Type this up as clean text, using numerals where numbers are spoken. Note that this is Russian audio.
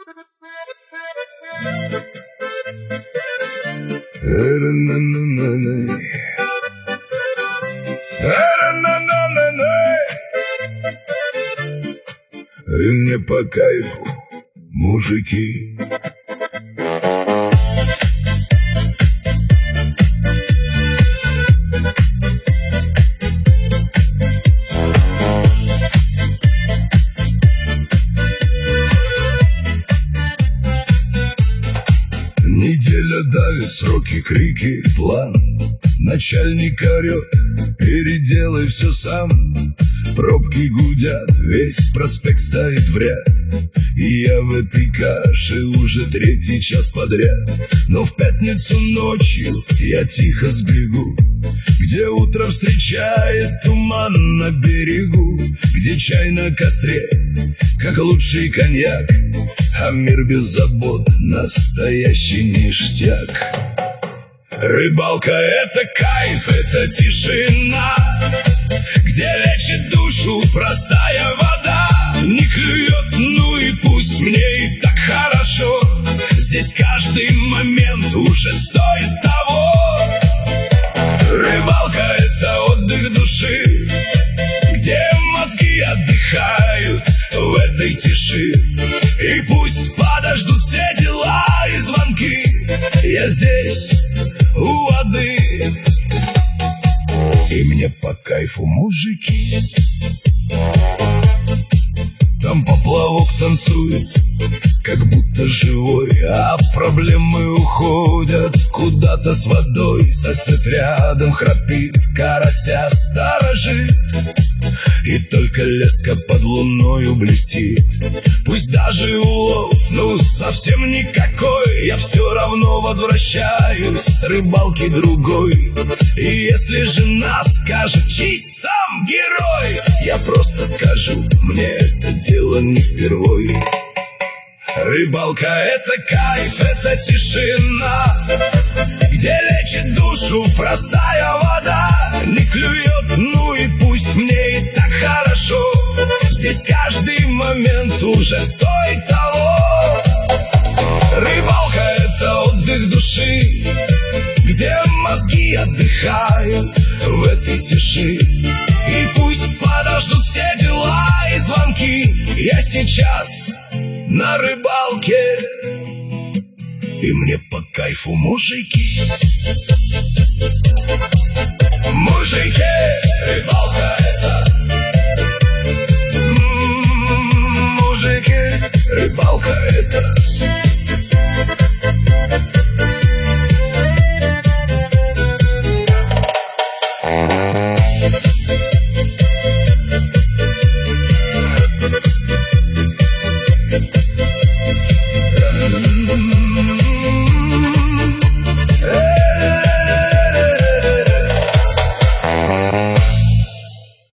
И мне по кайфу, мужики. Неделя давит, сроки, крики, план. Начальник орет, переделай все сам. Пробки гудят, весь проспект стоит в ряд. И я в этой каше уже 3-й час подряд. Но в пятницу ночью я тихо сбегу, где утро встречает туман на берегу, где чай на костре, как лучший коньяк, а мир без забот, настоящий ништяк. Рыбалка — это кайф, это тишина, где лечит душу простая вода. Не клюет, ну и пусть, мне и так хорошо. Здесь каждый момент уже стоит того. Рыбалка — это отдых души, где мозги отдыхают в этой тиши. И пусть подождут все дела и звонки, я здесь у воды. И мне по кайфу, мужики. Там поплавок танцует, как будто живой, а проблемы уходят куда-то с водой. Сосед рядом храпит, карася сторожит, и только леска под луною блестит. Пусть даже улов, ну совсем никакой, я все равно возвращаюсь с рыбалки другой. И если жена скажет: чисть сам герой, я просто скажу: мне это дело не впервой. Рыбалка — это кайф, это тишина, где лечит душу простая вода. Не клюет, ну и пусть, мне и так хорошо. Здесь каждый момент уже стоит того. Рыбалка — это отдых души, где мозги отдыхают в этой тиши. И пусть подождут все дела и звонки, я сейчас на рыбалке. И мне по кайфу, мужики. Мужики, рыбалка — это мужики, рыбалка — это